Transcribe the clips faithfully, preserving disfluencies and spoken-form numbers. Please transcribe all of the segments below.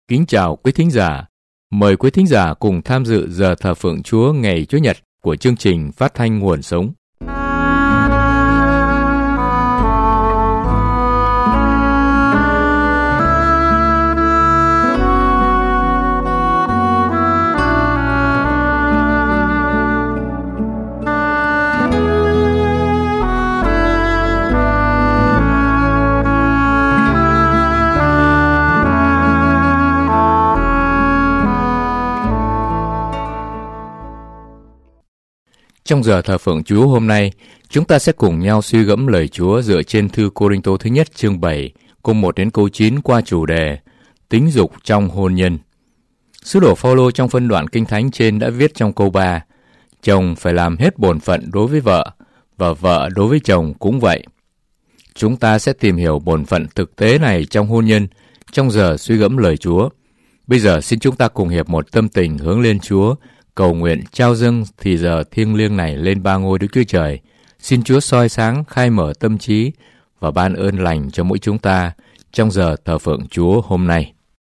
Kính chào quý thính giả. Mời quý thính giả cùng tham dự giờ thờ phượng Chúa ngày Chủ nhật của chương trình Phát thanh Nguồn Sống. Trong giờ thờ phượng Chúa hôm nay, chúng ta sẽ cùng nhau suy gẫm lời Chúa dựa trên thư Cô-rinh-tô thứ nhất chương bảy, câu một đến câu chín qua chủ đề Tính dục trong hôn nhân. Sứ đồ Phao-lô trong phân đoạn Kinh Thánh trên đã viết trong câu ba, chồng phải làm hết bổn phận đối với vợ, và vợ đối với chồng cũng vậy. Chúng ta sẽ tìm hiểu bổn phận thực tế này trong hôn nhân, trong giờ suy gẫm lời Chúa. Bây giờ xin chúng ta cùng hiệp một tâm tình hướng lên Chúa, cầu nguyện trao dâng thì giờ thiêng liêng này lên ba ngôi Đức Chúa Trời. Xin Chúa soi sáng, khai mở tâm trí và ban ơn lành cho mỗi chúng ta trong giờ thờ phượng Chúa hôm nay.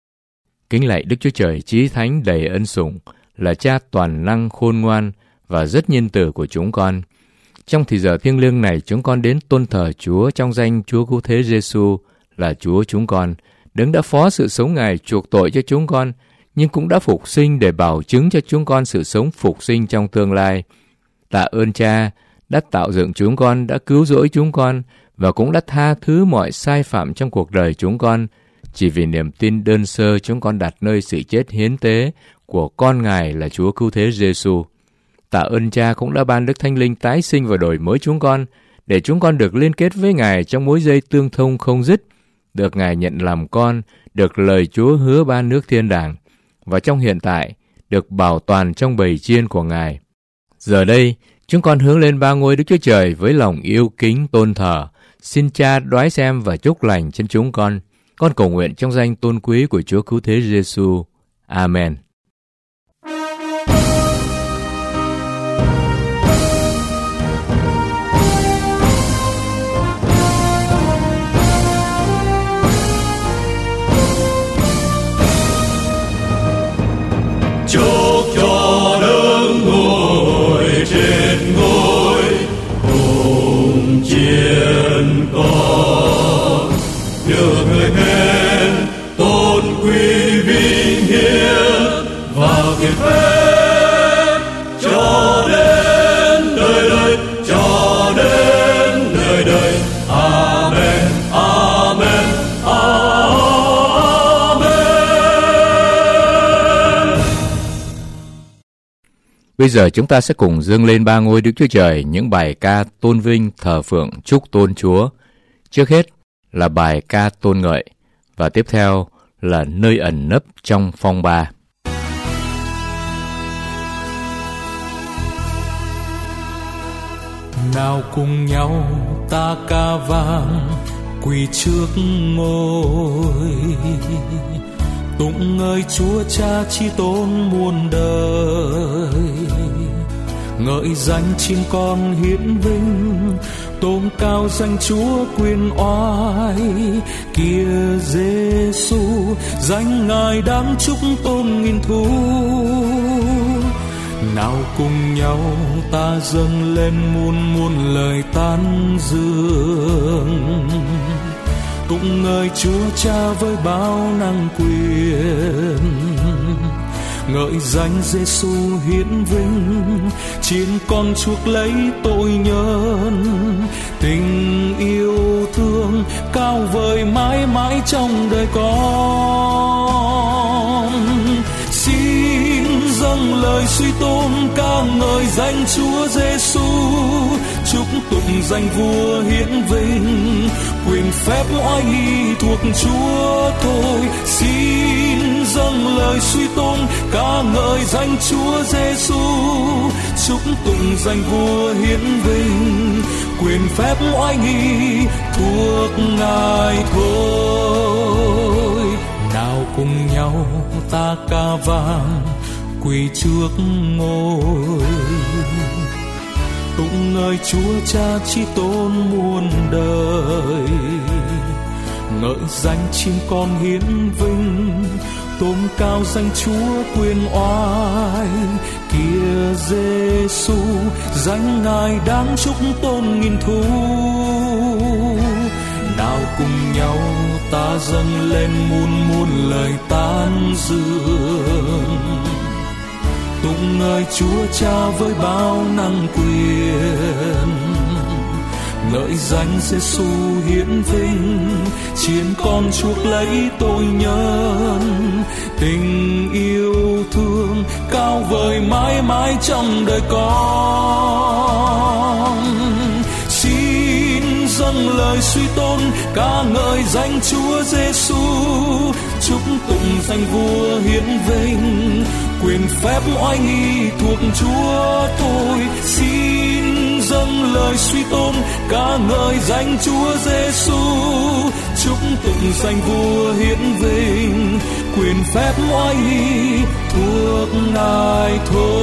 Kính lạy Đức Chúa Trời chí thánh đầy ân sủng, là Cha toàn năng khôn ngoan và rất nhân từ của chúng con. Trong thì giờ thiêng liêng này, chúng con đến tôn thờ Chúa trong danh Chúa Cứu Thế Giêsu là Chúa chúng con, Đấng đã phó sự sống Ngài chuộc tội cho chúng con, nhưng cũng đã phục sinh để bảo chứng cho chúng con sự sống phục sinh trong tương lai. Tạ ơn Cha đã tạo dựng chúng con, đã cứu rỗi chúng con và cũng đã tha thứ mọi sai phạm trong cuộc đời chúng con, chỉ vì niềm tin đơn sơ chúng con đặt nơi sự chết hiến tế của con Ngài là Chúa Cứu Thế Giêsu. Tạ ơn Cha cũng đã ban Đức Thánh Linh tái sinh và đổi mới chúng con, để chúng con được liên kết với Ngài trong mối dây tương thông không dứt, được Ngài nhận làm con, được lời Chúa hứa ban nước thiên đàng, và trong hiện tại được bảo toàn trong bầy chiên của Ngài. Giờ đây, chúng con hướng lên ba ngôi Đức Chúa Trời với lòng yêu kính tôn thờ. Xin Cha đoái xem và chúc lành trên chúng con. Con cầu nguyện trong danh tôn quý của Chúa Cứu Thế Giêsu. Amen. Chúc cho Đấng ngồi trên ngôi cùng chiến con, được người khen tôn quý vinh hiển và kiệt phép cho đến đời đời, cho đến đời đời. Amen, amen, amen. Bây giờ chúng ta sẽ cùng dâng lên ba ngôi Đức Chúa Trời những bài ca tôn vinh, thờ phượng, chúc tôn Chúa. Trước hết là bài ca tôn ngợi, và tiếp theo là nơi ẩn nấp trong phong ba. Nào cùng nhau ta ca vang quỳ trước ngôi, tụng ngợi Chúa Cha chi tôn muôn đời, ngợi danh chim con hiển vinh, tôn cao danh Chúa quyền oai kia Giêsu, danh Ngài đáng chúc tôn nghìn thu. Nào cùng nhau ta dâng lên muôn muôn lời tán dương, tụng ngợi Chúa Cha với bao năng quyền, ngợi danh Giêsu hiển vinh, chiến con chuộc lấy tội nhân, tình yêu thương cao vời mãi mãi trong đời con. Xin dâng lời suy tôn ca ngợi danh Chúa Giêsu, chúc tụng danh Vua hiển vinh, quyền phép oai nghi thuộc Chúa thôi. Xin dâng lời suy tôn ca ngợi danh Chúa Giêsu, chúc tụng danh Vua hiển vinh, quyền phép oai nghi thuộc Ngài thôi. Nào cùng nhau ta ca vang quỳ trước ngôi, tụng ngợi Chúa Cha chi tôn muôn đời, ngợi danh chim con hiển vinh, tôn cao danh Chúa quyền oai. Kia Giêsu danh Ngài đáng chúc tôn nghìn thu. Nào cùng nhau ta dâng lên muôn muôn lời tán dương, tụng ngợi Chúa Cha với bao năng quyền. Ngợi danh Giêsu hiển vinh, chiến con chuộc lấy tội nhân. Tình yêu thương cao vời mãi mãi trong đời con. Xin dâng lời suy tôn ca ngợi danh Chúa Giêsu, chúc tụng danh Vua hiển vinh. Quyền phép oai nghi thuộc Chúa thôi. Xin dâng lời suy tôn ca ngợi danh Chúa Giêsu, chúc tụng danh Vua hiển vinh. Quyền phép oai nghi thuộc Ngài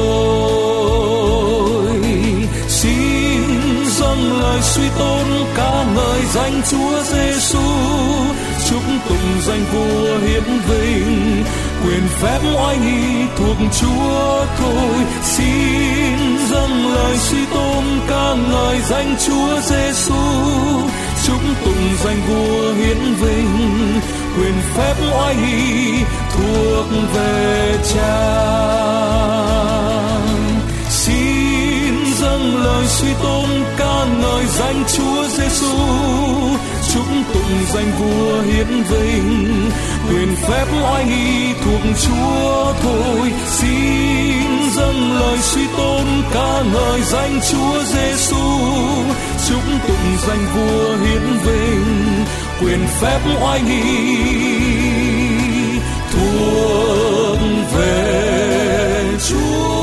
thôi. Xin dâng lời suy tôn ca ngợi danh Chúa Giêsu, chúc tụng danh Vua hiển vinh. Quyền phép oai nghi thuộc Chúa thôi. Xin dâng lời suy tôn ca ngợi danh Chúa Giêsu, chúc tụng danh Vua hiển vinh. Quyền phép oai nghi thuộc về Cha. Xin dâng lời suy tôn ca ngợi danh Chúa Giêsu, chúc tụng danh Vua hiển vinh. Quyền phép oai nghi thuộc Chúa thôi. Xin dâng lời suy tôn ca ngợi danh Chúa Giêsu, chúc tụng danh Vua hiển vinh. Quyền phép oai nghi thuộc về Chúa.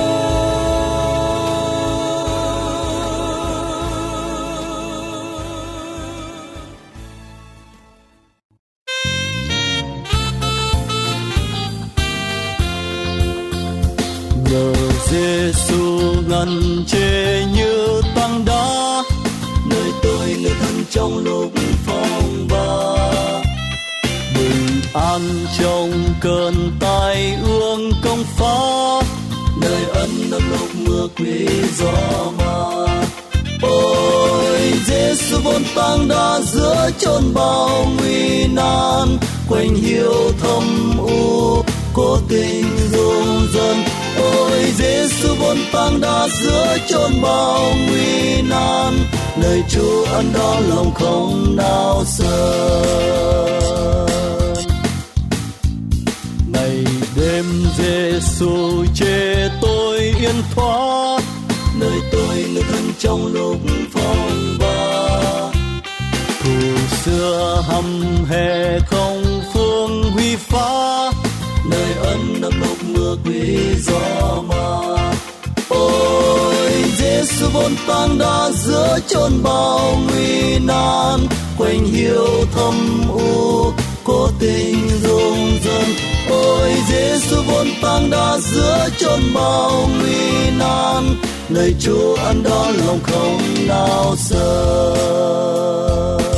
Nhờ Giêsu ngăn chê như tảng đá, nơi tôi người thân trong lúc phong ba. Bình an trong cơn tai ương công phá, nơi ân ấm lúc mưa quý gió mà. Ôi Giêsu vốn tảng đá giữa chốn bao nguy nan, quanh hiu thâm u cố tình dung dân. Ôi Giêsu vốn tảng đá giữa chốn bao nguy nan, lời Chúa ân đó lòng không nào sờn. Ngày đêm Giêsu chê tôi yên thoát, nơi tôi người thân trong lúc phong ba. Thù xưa hăm hè không phương huy phá, nơi ân ấm lúc mưa quý gió mà. Ôi Giêsu vốn tảng đá giữa chốn bao nguy nan, quanh hiu thâm u cố tình dung dân. Ôi Giêsu vốn tảng đá giữa chốn bao nguy nan, lời Chúa ân đó lòng không nào sờn.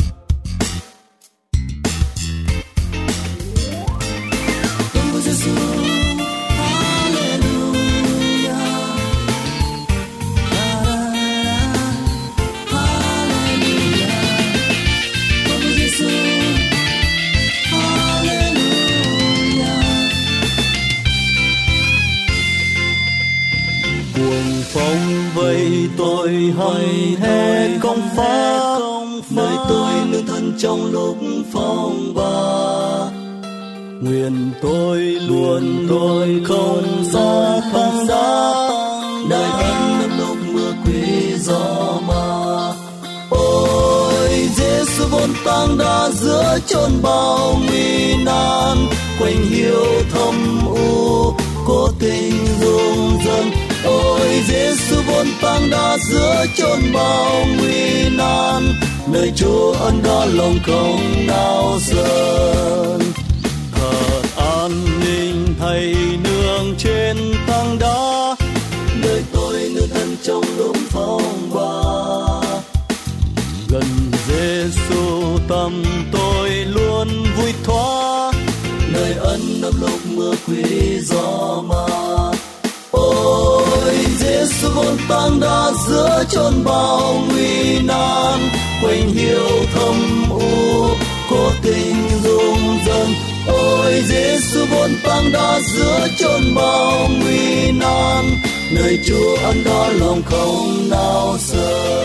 Phong vây tôi hằng hè công phá, nơi tôi nương thân trong lúc phong ba. Nguyện tôi luôn tôi không xa tảng đá, nơi ân ấm lúc mưa quý gió mà. Ôi Giêsu vốn tảng đá giữa chốn bao nguy nan, quanh hiu thâm u cố tình dung dân. Ôi Giêsu vốn tảng đá giữa chốn bao nguy nan, nơi Chúa ân đó lòng không nào sờn. Thật an ninh thầy nương trên tảng đá, nơi tôi nương thân trong lúc phong ba. Gần Giêsu tâm tôi luôn vui thoát, nơi ân nấp lúc mưa quý gió mà. Ôi Giêsu vốn tăng đã giữa chốn bao nguy nan, quanh hiu thâm u cố tình rung rân. Ôi Giêsu vốn tăng đã giữa chốn bao nguy nan, nơi Chúa ăn đó lòng không nào sợ.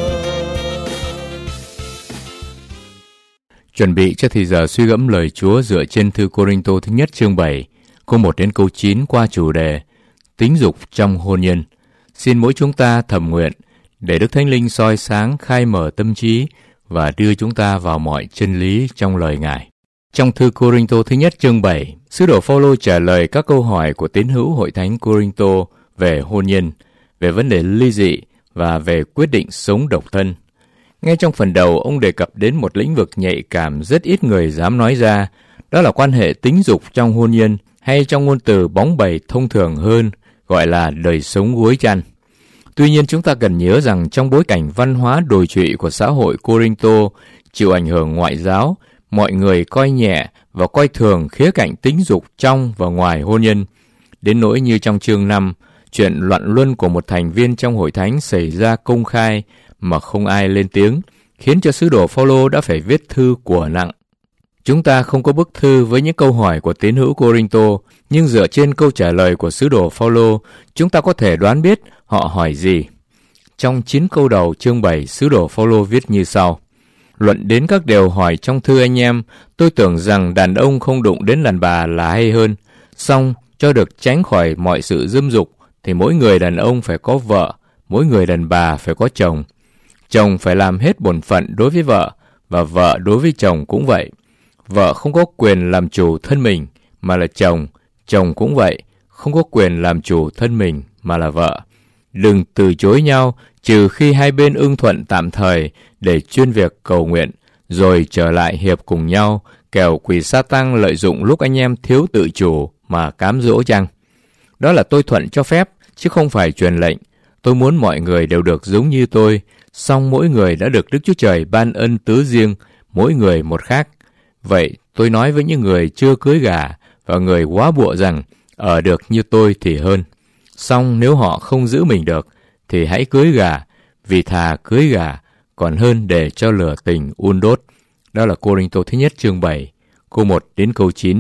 Chuẩn bị cho thời giờ suy gẫm lời Chúa dựa trên thư Cô-rinh-tô thứ nhất chương bảy, câu một đến câu chín qua chủ đề Tính dục trong hôn nhân. Xin mỗi chúng ta thầm nguyện để Đức Thánh Linh soi sáng khai mở tâm trí và đưa chúng ta vào mọi chân lý trong lời Ngài. Trong thư Cô-rinh-tô thứ nhất chương bảy, sứ đồ Phao-lô trả lời các câu hỏi của tín hữu hội thánh Cô-rinh-tô về hôn nhân, về vấn đề ly dị và về quyết định sống độc thân. Ngay trong phần đầu, ông đề cập đến một lĩnh vực nhạy cảm rất ít người dám nói ra, đó là quan hệ tính dục trong hôn nhân, hay trong ngôn từ bóng bẩy thông thường hơn, gọi là đời sống gối chăn. Tuy nhiên, chúng ta cần nhớ rằng trong bối cảnh văn hóa đồi trụy của xã hội Cô-rinh-tô chịu ảnh hưởng ngoại giáo, mọi người coi nhẹ và coi thường khía cạnh tính dục trong và ngoài hôn nhân. Đến nỗi như trong chương năm, chuyện loạn luân của một thành viên trong hội thánh xảy ra công khai mà không ai lên tiếng, khiến cho sứ đồ Phao-lô đã phải viết thư của nặng. Chúng ta không có bức thư với những câu hỏi của tín hữu Cô-rinh-tô, nhưng dựa trên câu trả lời của sứ đồ Phao-lô, chúng ta có thể đoán biết họ hỏi gì. Trong chín câu đầu chương bảy, sứ đồ Phao-lô viết như sau: Luận đến các điều hỏi trong thư anh em, tôi tưởng rằng đàn ông không đụng đến đàn bà là hay hơn. Song cho được tránh khỏi mọi sự dâm dục, thì mỗi người đàn ông phải có vợ, mỗi người đàn bà phải có chồng. Chồng phải làm hết bổn phận đối với vợ, và vợ đối với chồng cũng vậy. Vợ không có quyền làm chủ thân mình, mà là chồng. Chồng cũng vậy, không có quyền làm chủ thân mình, mà là vợ. Đừng từ chối nhau, trừ khi hai bên ưng thuận tạm thời để chuyên việc cầu nguyện, rồi trở lại hiệp cùng nhau, kẻo quỷ Sa-tăng lợi dụng lúc anh em thiếu tự chủ mà cám dỗ chăng. Đó là tôi thuận cho phép, chứ không phải truyền lệnh. Tôi muốn mọi người đều được giống như tôi, song mỗi người đã được Đức Chúa Trời ban ân tứ riêng, mỗi người một khác. Vậy tôi nói với những người chưa cưới gả và người quá bụa rằng ở được như tôi thì hơn. Song nếu họ không giữ mình được thì hãy cưới gả, vì thà cưới gả còn hơn để cho lửa tình un đốt. Đó là Cô-rinh-tô thứ nhất chương bảy, câu một đến câu chín.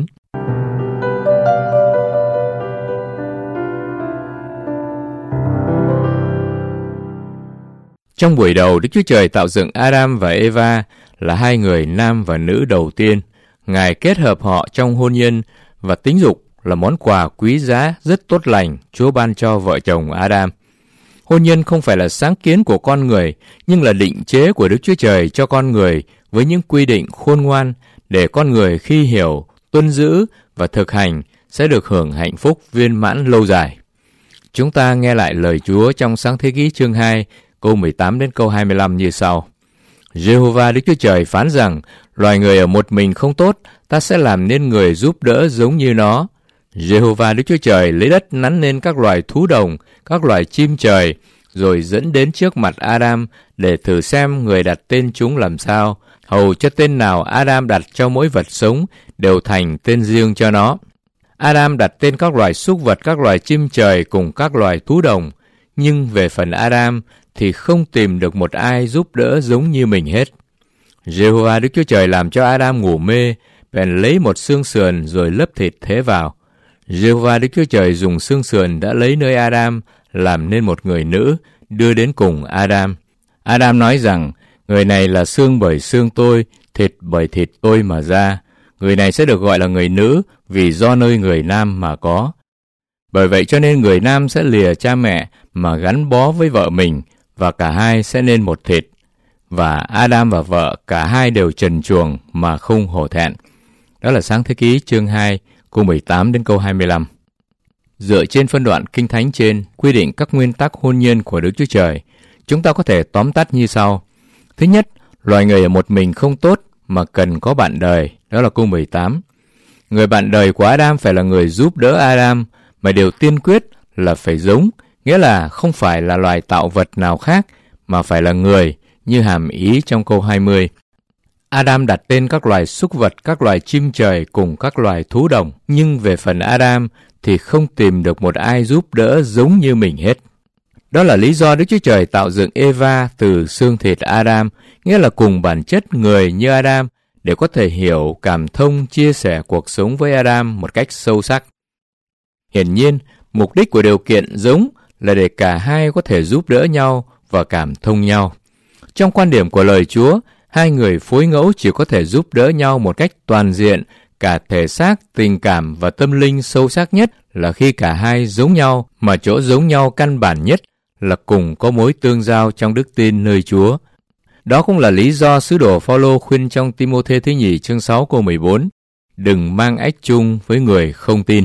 Trong buổi đầu, Đức Chúa Trời tạo dựng Adam và Eva là hai người nam và nữ đầu tiên. Ngài kết hợp họ trong hôn nhân, và tính dục là món quà quý giá rất tốt lành Chúa ban cho vợ chồng Adam. Hôn nhân không phải là sáng kiến của con người, nhưng là định chế của Đức Chúa Trời cho con người với những quy định khôn ngoan để con người khi hiểu, tuân giữ và thực hành sẽ được hưởng hạnh phúc viên mãn lâu dài. Chúng ta nghe lại lời Chúa trong Sáng Thế Ký chương hai, câu mười tám đến câu hai mươi lăm như sau. Giê-hô-va Đức Chúa Trời phán rằng, loài người ở một mình không tốt, ta sẽ làm nên người giúp đỡ giống như nó. Giê-hô-va Đức Chúa Trời lấy đất nắn nên các loài thú đồng, các loài chim trời, rồi dẫn đến trước mặt Adam để thử xem người đặt tên chúng làm sao, hầu cho tên nào Adam đặt cho mỗi vật sống đều thành tên riêng cho nó. Adam đặt tên các loài súc vật, các loài chim trời cùng các loài thú đồng, nhưng về phần Adam thì không tìm được một ai giúp đỡ giống như mình hết. Giê-hô-va Đức Chúa Trời làm cho Adam ngủ mê, bèn lấy một xương sườn rồi lấp thịt thế vào. Giê-hô-va Đức Chúa Trời dùng xương sườn đã lấy nơi Adam làm nên một người nữ, đưa đến cùng Adam. Adam nói rằng, người này là xương bởi xương tôi, thịt bởi thịt tôi mà ra. Người này sẽ được gọi là người nữ vì do nơi người nam mà có. Bởi vậy cho nên người nam sẽ lìa cha mẹ mà gắn bó với vợ mình, và cả hai sẽ nên một thịt. Và Adam và vợ cả hai đều trần truồng mà không hổ thẹn. Đó là Sáng Thế Ký chương hai, câu mười tám đến câu hai mươi lăm. Dựa trên phân đoạn Kinh Thánh trên quy định các nguyên tắc hôn nhân của Đức Chúa Trời, chúng ta có thể tóm tắt như sau. Thứ nhất, loài người ở một mình không tốt mà cần có bạn đời. Đó là câu mười tám. Người bạn đời của Adam phải là người giúp đỡ Adam, mà điều tiên quyết là phải giống, nghĩa là không phải là loài tạo vật nào khác, mà phải là người, như hàm ý trong câu hai mươi. Adam đặt tên các loài súc vật, các loài chim trời cùng các loài thú đồng. Nhưng về phần Adam thì không tìm được một ai giúp đỡ giống như mình hết. Đó là lý do Đức Chúa Trời tạo dựng Eva từ xương thịt Adam, nghĩa là cùng bản chất người như Adam, để có thể hiểu, cảm thông, chia sẻ cuộc sống với Adam một cách sâu sắc. Hiển nhiên, mục đích của điều kiện giống là để cả hai có thể giúp đỡ nhau và cảm thông nhau. Trong quan điểm của lời Chúa, hai người phối ngẫu chỉ có thể giúp đỡ nhau một cách toàn diện, cả thể xác, tình cảm và tâm linh sâu sắc nhất là khi cả hai giống nhau, mà chỗ giống nhau căn bản nhất là cùng có mối tương giao trong đức tin nơi Chúa. Đó cũng là lý do sứ đồ Phao-lô khuyên trong Ti-mô-thê thứ nhì chương sáu câu mười bốn, đừng mang ách chung với người không tin.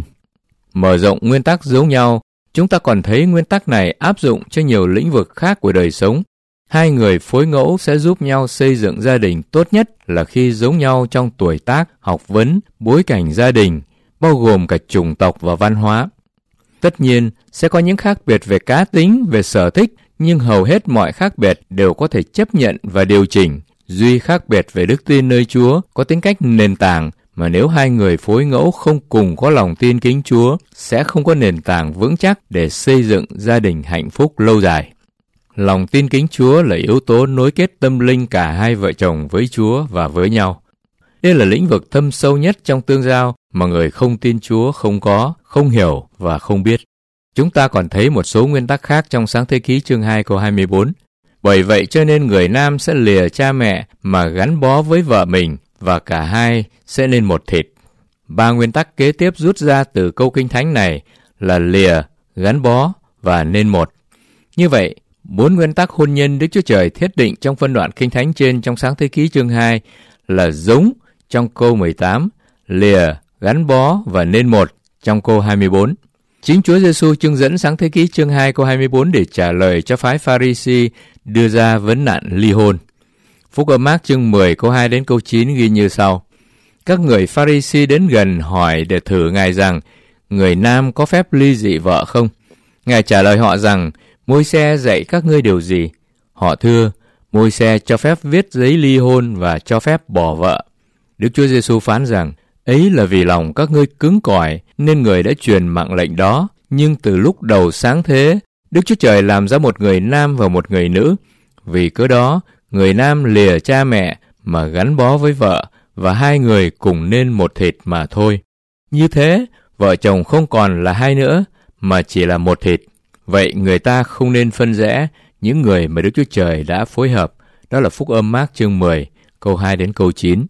Mở rộng nguyên tắc giống nhau, chúng ta còn thấy nguyên tắc này áp dụng cho nhiều lĩnh vực khác của đời sống. Hai người phối ngẫu sẽ giúp nhau xây dựng gia đình tốt nhất là khi giống nhau trong tuổi tác, học vấn, bối cảnh gia đình, bao gồm cả chủng tộc và văn hóa. Tất nhiên, sẽ có những khác biệt về cá tính, về sở thích, nhưng hầu hết mọi khác biệt đều có thể chấp nhận và điều chỉnh. Duy khác biệt về đức tin nơi Chúa có tính cách nền tảng, mà nếu hai người phối ngẫu không cùng có lòng tin kính Chúa, sẽ không có nền tảng vững chắc để xây dựng gia đình hạnh phúc lâu dài. Lòng tin kính Chúa là yếu tố nối kết tâm linh cả hai vợ chồng với Chúa và với nhau. Đây là lĩnh vực thâm sâu nhất trong tương giao mà người không tin Chúa không có, không hiểu và không biết. Chúng ta còn thấy một số nguyên tắc khác trong Sáng Thế Ký chương hai câu hai mươi bốn. Bởi vậy cho nên người nam sẽ lìa cha mẹ mà gắn bó với vợ mình, và cả hai sẽ nên một thịt. Ba nguyên tắc kế tiếp rút ra từ câu Kinh Thánh này là lìa, gắn bó và nên một. Như vậy, bốn nguyên tắc hôn nhân Đức Chúa Trời thiết định trong phân đoạn Kinh Thánh trên trong Sáng Thế Ký chương hai là giống trong câu mười tám, lìa, gắn bó và nên một trong câu hai mươi bốn. Chính Chúa Giêsu trưng dẫn Sáng Thế Ký chương hai câu hai mươi bốn để trả lời cho phái Pha-ri-si đưa ra vấn nạn ly hôn. Phúc âm Mác chương mười câu hai đến câu chín ghi như sau. Các người Pha-ri-si đến gần hỏi để thử Ngài rằng, người nam có phép ly dị vợ không? Ngài trả lời họ rằng, Môi-se dạy các ngươi điều gì? Họ thưa, Môi-se cho phép viết giấy ly hôn và cho phép bỏ vợ. Đức Chúa Giêsu phán rằng, ấy là vì lòng các ngươi cứng cỏi nên người đã truyền mạng lệnh đó. Nhưng từ lúc đầu sáng thế, Đức Chúa Trời làm ra một người nam và một người nữ. Vì cớ đó, người nam lìa cha mẹ mà gắn bó với vợ, và hai người cùng nên một thịt mà thôi. Như thế, vợ chồng không còn là hai nữa, mà chỉ là một thịt. Vậy người ta không nên phân rẽ những người mà Đức Chúa Trời đã phối hợp. Đó là Phúc âm Mác chương mười, câu hai đến câu chín.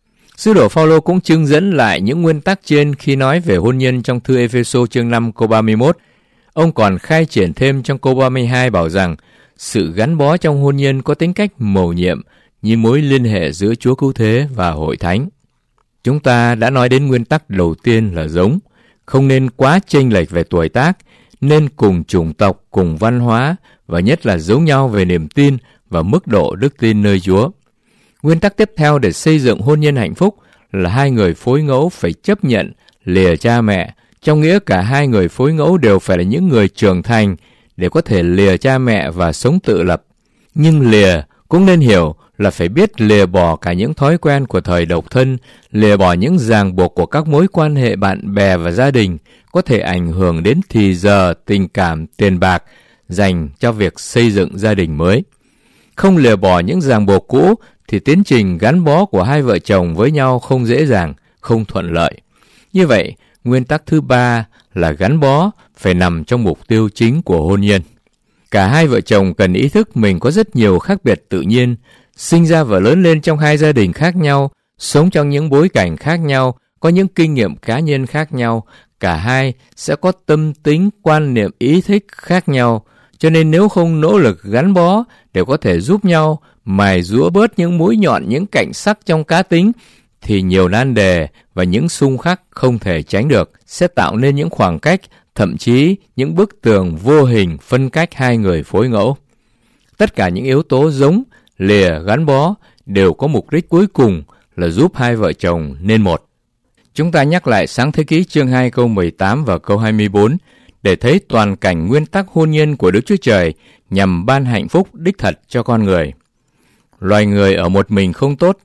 Sứ đồ Phao-lô cũng trưng dẫn lại những nguyên tắc trên khi nói về hôn nhân trong thư Ê-phê-sô chương năm câu ba mươi mốt. Ông còn khai triển thêm trong câu ba mươi hai bảo rằng sự gắn bó trong hôn nhân có tính cách mầu nhiệm như mối liên hệ giữa Chúa Cứu Thế và Hội Thánh. Chúng ta đã nói đến nguyên tắc đầu tiên là giống, không nên quá chênh lệch về tuổi tác, nên cùng chủng tộc, cùng văn hóa và nhất là giống nhau về niềm tin và mức độ đức tin nơi Chúa. Nguyên tắc tiếp theo để xây dựng hôn nhân hạnh phúc là hai người phối ngẫu phải chấp nhận lìa cha mẹ, trong nghĩa cả hai người phối ngẫu đều phải là những người trưởng thành để có thể lìa cha mẹ và sống tự lập. Nhưng lìa cũng nên hiểu là phải biết lìa bỏ cả những thói quen của thời độc thân, lìa bỏ những ràng buộc của các mối quan hệ bạn bè và gia đình có thể ảnh hưởng đến thì giờ, tình cảm, tiền bạc dành cho việc xây dựng gia đình mới. Không lìa bỏ những ràng buộc cũ thì tiến trình gắn bó của hai vợ chồng với nhau không dễ dàng, không thuận lợi. Như vậy, nguyên tắc thứ ba là gắn bó phải nằm trong mục tiêu chính của hôn nhân. Cả hai vợ chồng cần ý thức mình có rất nhiều khác biệt tự nhiên, sinh ra và lớn lên trong hai gia đình khác nhau, sống trong những bối cảnh khác nhau, có những kinh nghiệm cá nhân khác nhau. Cả hai sẽ có tâm tính, quan niệm, ý thích khác nhau. Cho nên nếu không nỗ lực gắn bó để có thể giúp nhau mài giũa bớt những mũi nhọn, những cạnh sắc trong cá tính, thì nhiều nan đề và những xung khắc không thể tránh được sẽ tạo nên những khoảng cách, thậm chí những bức tường vô hình phân cách hai người phối ngẫu. Tất cả những yếu tố giống, lìa, gắn bó đều có mục đích cuối cùng là giúp hai vợ chồng nên một. Chúng ta nhắc lại Sáng Thế Ký chương hai câu mười tám và câu hai mươi bốn để thấy toàn cảnh nguyên tắc hôn nhân của Đức Chúa Trời nhằm ban hạnh phúc đích thật cho con người. Loài người ở một mình không tốt,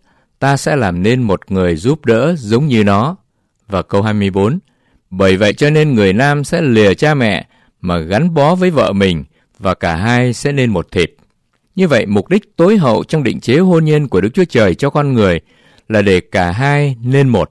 ta sẽ làm nên một người giúp đỡ giống như nó. Và câu hai mươi bốn, bởi vậy cho nên người nam sẽ lìa cha mẹ mà gắn bó với vợ mình, và cả hai sẽ nên một thịt. Như vậy, mục đích tối hậu trong định chế hôn nhân của Đức Chúa Trời cho con người là để cả hai nên một.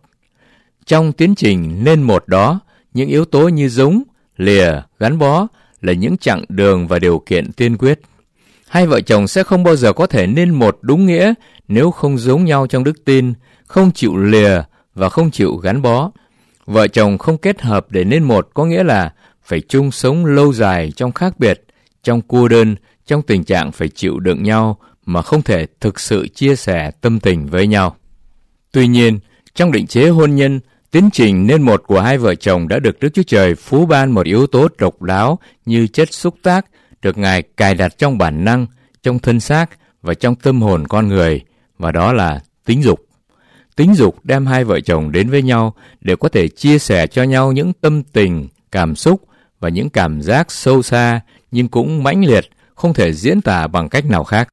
Trong tiến trình nên một đó, những yếu tố như giống, lìa, gắn bó là những chặng đường và điều kiện tiên quyết. Hai vợ chồng sẽ không bao giờ có thể nên một đúng nghĩa nếu không giống nhau trong đức tin, không chịu lìa và không chịu gắn bó. Vợ chồng không kết hợp để nên một có nghĩa là phải chung sống lâu dài trong khác biệt, trong cô đơn, trong tình trạng phải chịu đựng nhau mà không thể thực sự chia sẻ tâm tình với nhau. Tuy nhiên, trong định chế hôn nhân, tiến trình nên một của hai vợ chồng đã được Đức Chúa Trời phú ban một yếu tố độc đáo như chất xúc tác được Ngài cài đặt trong bản năng, trong thân xác và trong tâm hồn con người, và đó là tính dục. Tính dục đem hai vợ chồng đến với nhau để có thể chia sẻ cho nhau những tâm tình, cảm xúc và những cảm giác sâu xa nhưng cũng mãnh liệt, không thể diễn tả bằng cách nào khác.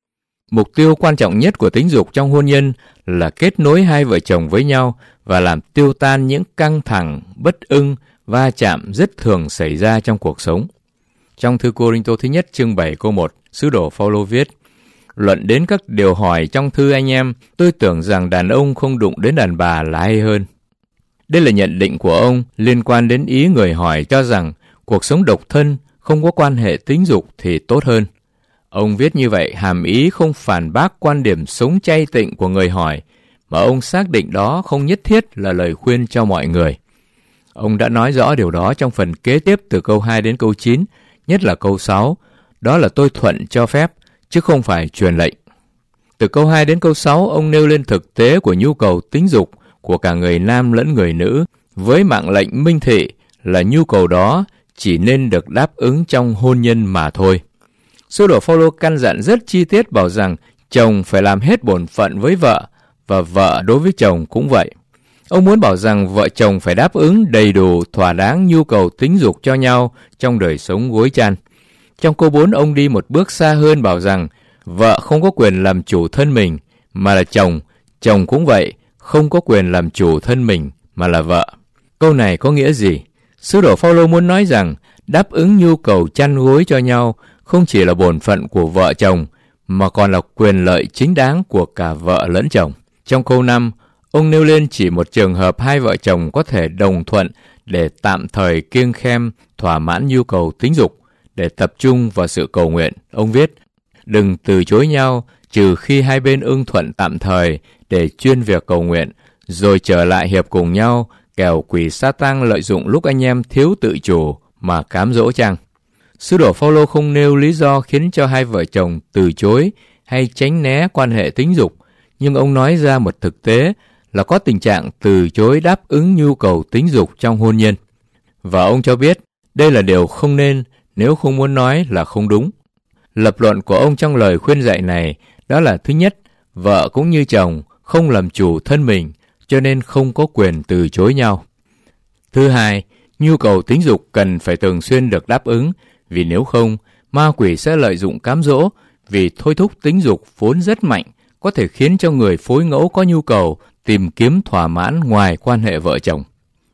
Mục tiêu quan trọng nhất của tính dục trong hôn nhân là kết nối hai vợ chồng với nhau và làm tiêu tan những căng thẳng, bất ưng, va chạm rất thường xảy ra trong cuộc sống. Trong thư Cô-rinh-tô thứ nhất chương bảy câu một, sứ đồ Phao-lô viết: luận đến các điều hỏi trong thư anh em, tôi tưởng rằng đàn ông không đụng đến đàn bà là hay hơn. Đây là nhận định của ông liên quan đến ý người hỏi cho rằng cuộc sống độc thân không có quan hệ tính dục thì tốt hơn. Ông viết như vậy hàm ý không phản bác quan điểm sống chay tịnh của người hỏi, mà ông xác định đó không nhất thiết là lời khuyên cho mọi người. Ông đã nói rõ điều đó trong phần kế tiếp từ câu hai đến câu chín, nhất là câu sáu, đó là tôi thuận cho phép, chứ không phải truyền lệnh. Từ câu hai đến câu sáu, ông nêu lên thực tế của nhu cầu tính dục của cả người nam lẫn người nữ, với mạng lệnh minh thị là nhu cầu đó chỉ nên được đáp ứng trong hôn nhân mà thôi. Sứ đồ Phao-lô căn dặn rất chi tiết bảo rằng chồng phải làm hết bổn phận với vợ, và vợ đối với chồng cũng vậy. Ông muốn bảo rằng vợ chồng phải đáp ứng đầy đủ thỏa đáng nhu cầu tính dục cho nhau trong đời sống gối chăn. Trong câu bốn, ông đi một bước xa hơn bảo rằng vợ không có quyền làm chủ thân mình mà là chồng, chồng cũng vậy, không có quyền làm chủ thân mình mà là vợ. Câu này có nghĩa gì? Sứ đồ Phao-lô muốn nói rằng đáp ứng nhu cầu chăn gối cho nhau không chỉ là bổn phận của vợ chồng, mà còn là quyền lợi chính đáng của cả vợ lẫn chồng. Trong câu năm, ông nêu lên chỉ một trường hợp hai vợ chồng có thể đồng thuận để tạm thời kiêng khem thỏa mãn nhu cầu tính dục, để tập trung vào sự cầu nguyện. Ông viết: đừng từ chối nhau trừ khi hai bên ưng thuận tạm thời để chuyên việc cầu nguyện, rồi trở lại hiệp cùng nhau, kẻo quỷ Sa-tan lợi dụng lúc anh em thiếu tự chủ mà cám dỗ chăng. Sứ đồ Phao-lô không nêu lý do khiến cho hai vợ chồng từ chối hay tránh né quan hệ tính dục, nhưng ông nói ra một thực tế là có tình trạng từ chối đáp ứng nhu cầu tính dục trong hôn nhân. Và ông cho biết đây là điều không nên, nếu không muốn nói là không đúng. Lập luận của ông trong lời khuyên dạy này đó là: thứ nhất, vợ cũng như chồng không làm chủ thân mình, cho nên không có quyền từ chối nhau. Thứ hai, nhu cầu tính dục cần phải thường xuyên được đáp ứng, vì nếu không, ma quỷ sẽ lợi dụng cám dỗ, vì thôi thúc tính dục vốn rất mạnh, có thể khiến cho người phối ngẫu có nhu cầu tìm kiếm thỏa mãn ngoài quan hệ vợ chồng.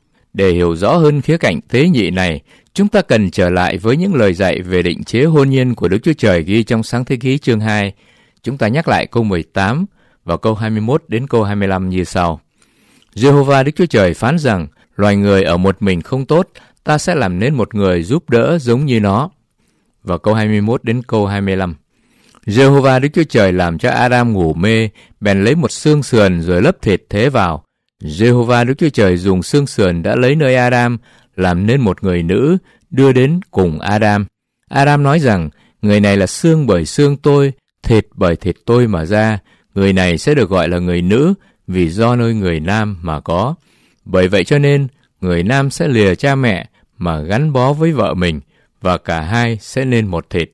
Để hiểu rõ hơn khía cạnh tế nhị này, chúng ta cần trở lại với những lời dạy về định chế hôn nhân của Đức Chúa Trời ghi trong Sáng Thế Ký chương hai. Chúng ta nhắc lại câu mười tám và câu hai mươi mốt đến câu hai mươi lăm như sau. Giê-hô-va Đức Chúa Trời phán rằng: loài người ở một mình không tốt, ta sẽ làm nên một người giúp đỡ giống như nó. Và câu hai mươi mốt đến câu hai mươi lăm. Giê-hô-va Đức Chúa Trời làm cho Adam ngủ mê, bèn lấy một xương sườn rồi lấp thịt thế vào. Giê-hô-va Đức Chúa Trời dùng xương sườn đã lấy nơi Adam, làm nên một người nữ, đưa đến cùng Adam. Adam nói rằng: người này là xương bởi xương tôi, thịt bởi thịt tôi mà ra. Người này sẽ được gọi là người nữ, vì do nơi người nam mà có. Bởi vậy cho nên, người nam sẽ lìa cha mẹ mà gắn bó với vợ mình, và cả hai sẽ nên một thịt.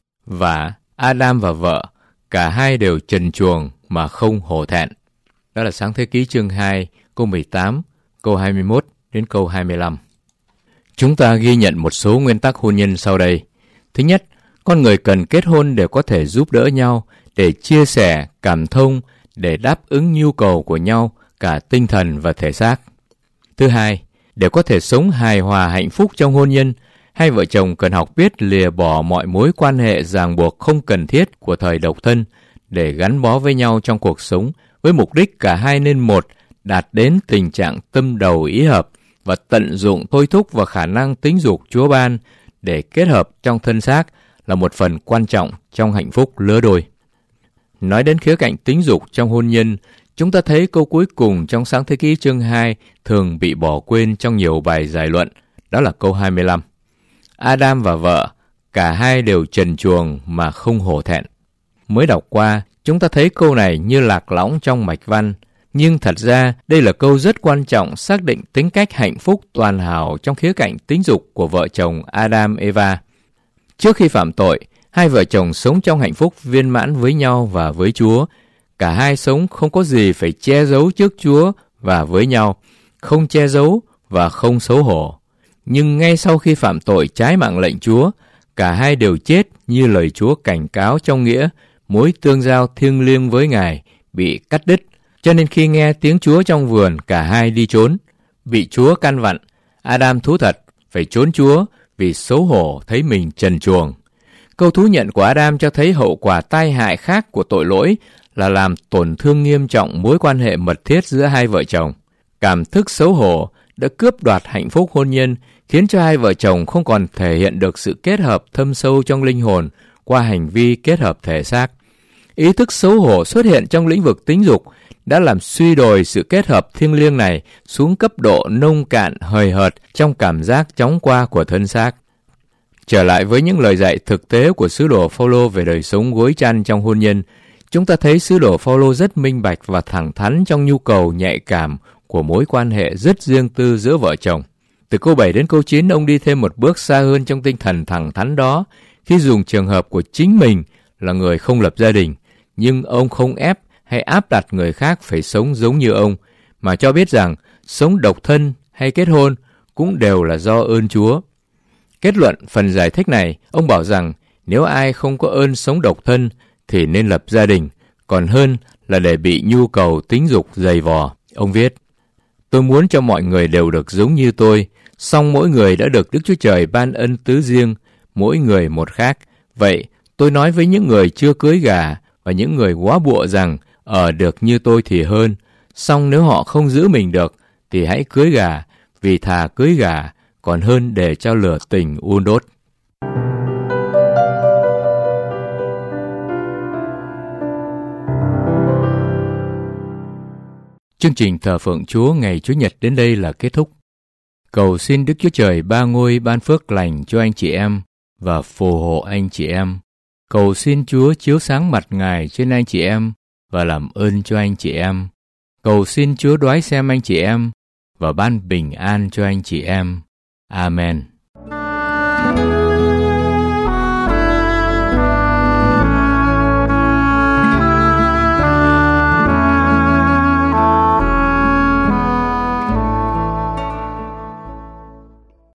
Và Adam và vợ, cả hai đều trần truồng mà không hổ thẹn. Đó là Sáng Thế Ký chương hai, câu mười tám, câu hai mươi mốt đến câu hai mươi lăm. Chúng ta ghi nhận một số nguyên tắc hôn nhân sau đây. Thứ nhất, con người cần kết hôn để có thể giúp đỡ nhau, để chia sẻ, cảm thông, để đáp ứng nhu cầu của nhau cả tinh thần và thể xác. Thứ hai, để có thể sống hài hòa hạnh phúc trong hôn nhân, hai vợ chồng cần học biết lìa bỏ mọi mối quan hệ ràng buộc không cần thiết của thời độc thân để gắn bó với nhau trong cuộc sống, với mục đích cả hai nên một, đạt đến tình trạng tâm đầu ý hợp và tận dụng thôi thúc và khả năng tính dục Chúa ban để kết hợp trong thân xác là một phần quan trọng trong hạnh phúc lứa đôi. Nói đến khía cạnh tính dục trong hôn nhân, chúng ta thấy câu cuối cùng trong Sáng Thế Ký chương hai thường bị bỏ quên trong nhiều bài giải luận, đó là câu hai mươi lăm. Adam và vợ, cả hai đều trần truồng mà không hổ thẹn. Mới đọc qua, chúng ta thấy câu này như lạc lõng trong mạch văn, nhưng thật ra đây là câu rất quan trọng xác định tính cách hạnh phúc toàn hảo trong khía cạnh tính dục của vợ chồng Adam Eva. Trước khi phạm tội, hai vợ chồng sống trong hạnh phúc viên mãn với nhau và với Chúa. Cả hai sống không có gì phải che giấu trước Chúa và với nhau, không che giấu và không xấu hổ. Nhưng ngay sau khi phạm tội trái mạng lệnh Chúa, cả hai đều chết như lời Chúa cảnh cáo trong nghĩa mối tương giao thiêng liêng với Ngài bị cắt đứt. Cho nên khi nghe tiếng Chúa trong vườn, cả hai đi trốn. Bị Chúa căn vặn, Adam thú thật phải trốn Chúa vì xấu hổ thấy mình trần truồng. Câu thú nhận của Adam cho thấy hậu quả tai hại khác của tội lỗi là làm tổn thương nghiêm trọng mối quan hệ mật thiết giữa hai vợ chồng. Cảm thức xấu hổ đã cướp đoạt hạnh phúc hôn nhân, khiến cho hai vợ chồng không còn thể hiện được sự kết hợp thâm sâu trong linh hồn qua hành vi kết hợp thể xác. Ý thức xấu hổ xuất hiện trong lĩnh vực tính dục đã làm suy đồi sự kết hợp thiêng liêng này xuống cấp độ nông cạn hời hợt trong cảm giác chóng qua của thân xác. Trở lại với những lời dạy thực tế của sứ đồ Phao-lô về đời sống gối chăn trong hôn nhân, chúng ta thấy sứ đồ Phao-lô rất minh bạch và thẳng thắn trong nhu cầu nhạy cảm của mối quan hệ rất riêng tư giữa vợ chồng. Từ câu bảy đến câu chín, ông đi thêm một bước xa hơn trong tinh thần thẳng thắn đó, khi dùng trường hợp của chính mình là người không lập gia đình, nhưng ông không ép hay áp đặt người khác phải sống giống như ông, mà cho biết rằng sống độc thân hay kết hôn cũng đều là do ơn Chúa. Kết luận phần giải thích này, ông bảo rằng nếu ai không có ơn sống độc thân thì nên lập gia đình, còn hơn là để bị nhu cầu tính dục dày vò. Ông viết, tôi muốn cho mọi người đều được giống như tôi, song mỗi người đã được Đức Chúa Trời ban ân tứ riêng, mỗi người một khác. Vậy tôi nói với những người chưa cưới gà và những người góa bụa rằng ở được như tôi thì hơn, song nếu họ không giữ mình được thì hãy cưới gà, vì thà cưới gà còn hơn để cho lửa tình hun đốt. Chương trình thờ phượng Chúa ngày Chủ nhật đến đây là kết thúc. Cầu xin Đức Chúa Trời ba ngôi ban phước lành cho anh chị em và phù hộ anh chị em. Cầu xin Chúa chiếu sáng mặt Ngài trên anh chị em và làm ơn cho anh chị em. Cầu xin Chúa đoái xem anh chị em và ban bình an cho anh chị em. Amen.